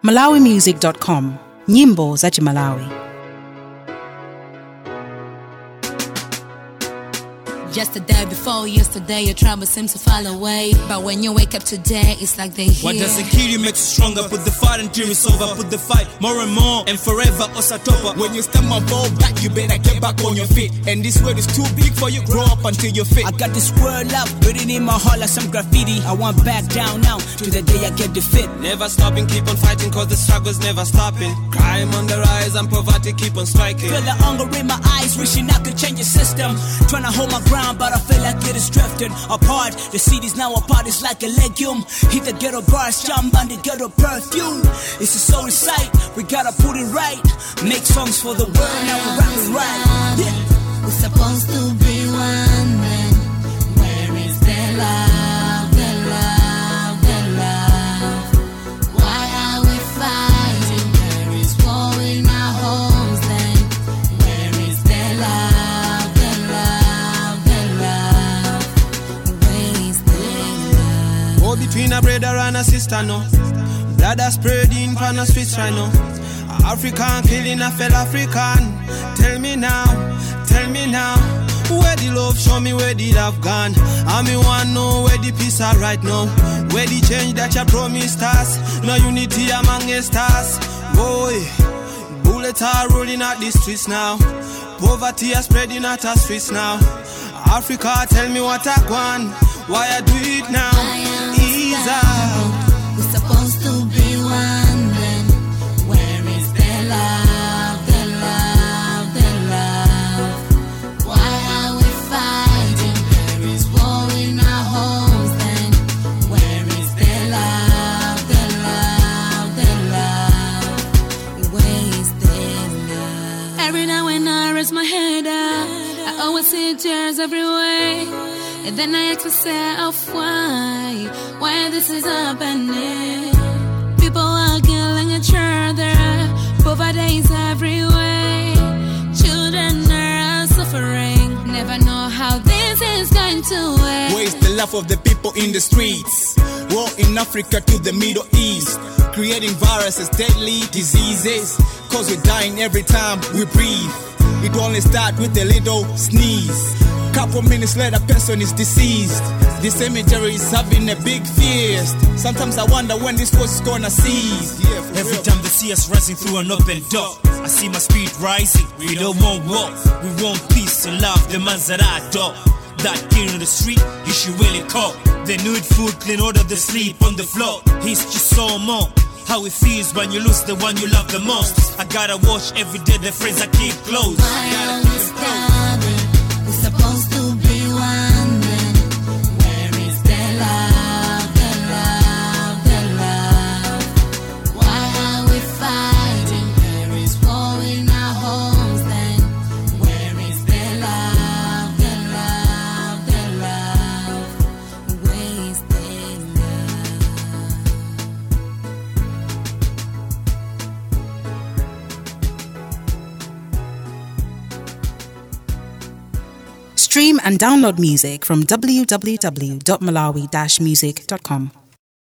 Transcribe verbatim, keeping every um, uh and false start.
malawi music dot com, nyimbo za Malawi. Just the day before yesterday, your trouble seems to fall away. But when you wake up today, it's like they hear. What doesn't kill you makes you stronger. Put the fight until it's over. Put the fight more and more and forever. Osatopa. When you step my ball back, you better get back on your feet. And this world is too big for you. Grow up until you're fit. I got this world love written in my heart like some graffiti. I want back down now to the day I get the fit. Never stopping, keep on fighting, cause the struggle's never stopping. Crime on the rise and poverty keep on striking. Feel the hunger in my eyes, wishing I could change the system. Trying to hold my ground, but I feel like it is drifting apart. The city's now apart, it's like a legume. Hit the ghetto bars, jump on the ghetto perfume. It's a soul sight, we gotta put it right. Make songs for the world, now we're rapping right. Yeah. We're supposed to be one man. Where is the love, the love, the love? Why are we fighting? There is war in our homes then. Where is the love, the love, the love? Where is the love? War between a brother and a sister, no. Blood are spreading from the streets right now. African killing a fellow African. Tell me now, tell me now, where the love, show me where the love gone. I me want know where the peace are right now. Where the change that you promised us. No unity among the stars. Boy, bullets are rolling out the streets now. Poverty is spreading out the streets now. Africa, tell me what I want. Why I do it now? Ease out. We're supposed to be one then. Where is the love, the love, the love? Why are we fighting? There is war in our homes then. Where is the love, the love, the love? Where is the love? Every now and I raise my head up, I always see tears everywhere. And then I ask myself why, why this is happening. People are killing each other, poverty is everywhere. Children are suffering, never know how this is going to end. Where is the love of the people in the streets? War in Africa to the Middle East, creating viruses, deadly diseases. Cause we're dying every time we breathe. It only starts with a little sneeze. Couple minutes later, person is deceased. The cemetery is having a big feast. Sometimes I wonder when this was gonna cease. Yeah, every real. Time they see us rising through an open door, I see my spirit rising. We don't want war, we want peace and love. The man's that I adore. That kid on the street, you should really call. They need food, clean order, they sleep on the floor. He's just so more. How it feels when you lose the one you love the most. I gotta watch every day the friends I keep close. Why are we starving? We're supposed to be one man. Where is the love, the love, the love? Why are we fighting? There is war in our homes then. Where is the love, the love, the love? Where is the Stream and download music from w w w dot malawi dash music dot com.